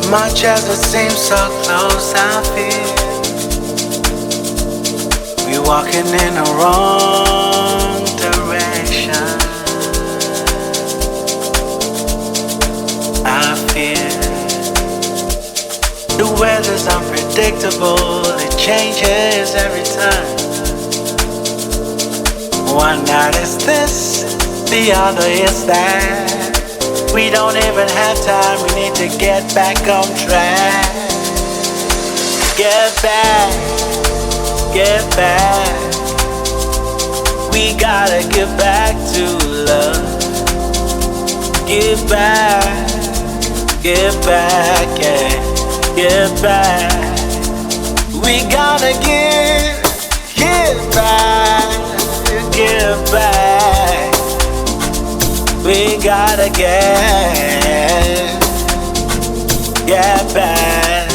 Much as it seems so close, I feel we're walking in the wrong direction. I feel the weather's unpredictable, it changes every time. One night is this, the other is that. We don't even have time, we need to get back on track. Get back, get back. We gotta get back to love. Get back, yeah, get back. We gotta get back, get back. We gotta get back.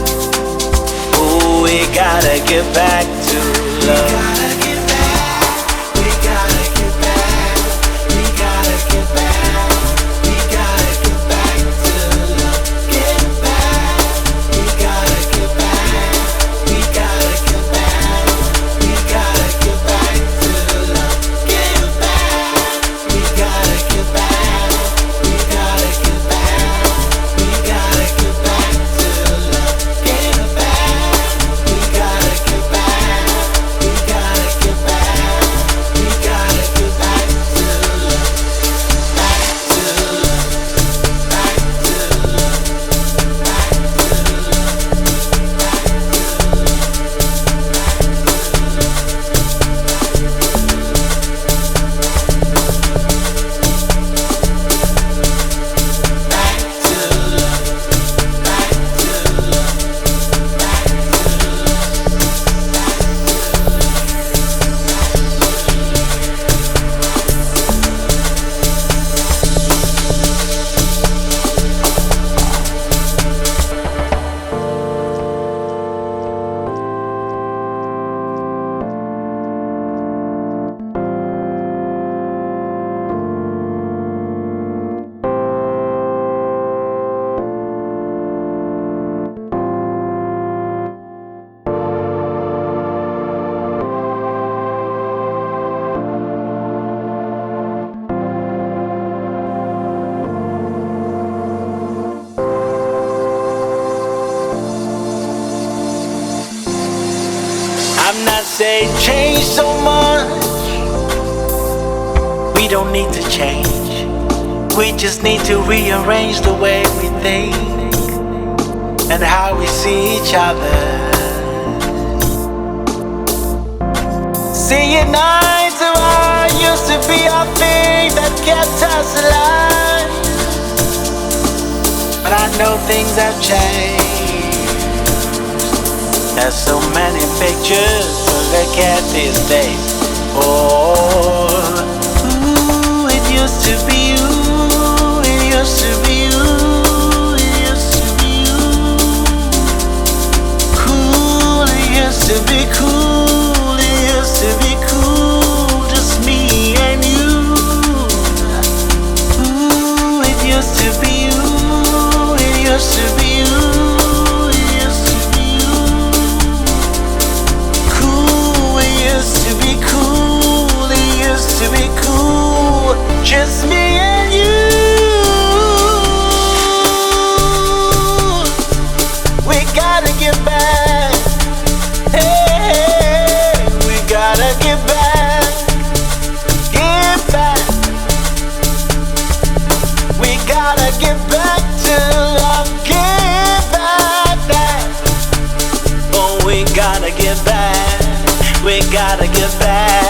Oh, we gotta get back to love. I'm not saying change so much. We don't need to change. We just need to rearrange the way we think and how we see each other. Seeing eye to eye used to be a thing that kept us alive, but I know things have changed. There's so many pictures to look at these days. Oh, ooh, it used to be you, it used to be you, it used to be you. Cool, it used to be cool, it used to be cool, just me and you. Ooh, it used to be you, it used to be you. Just me and you. We gotta get back. Hey, we gotta get back. Get back. We gotta get back to love. Get back. Oh, we gotta get back. We gotta get back.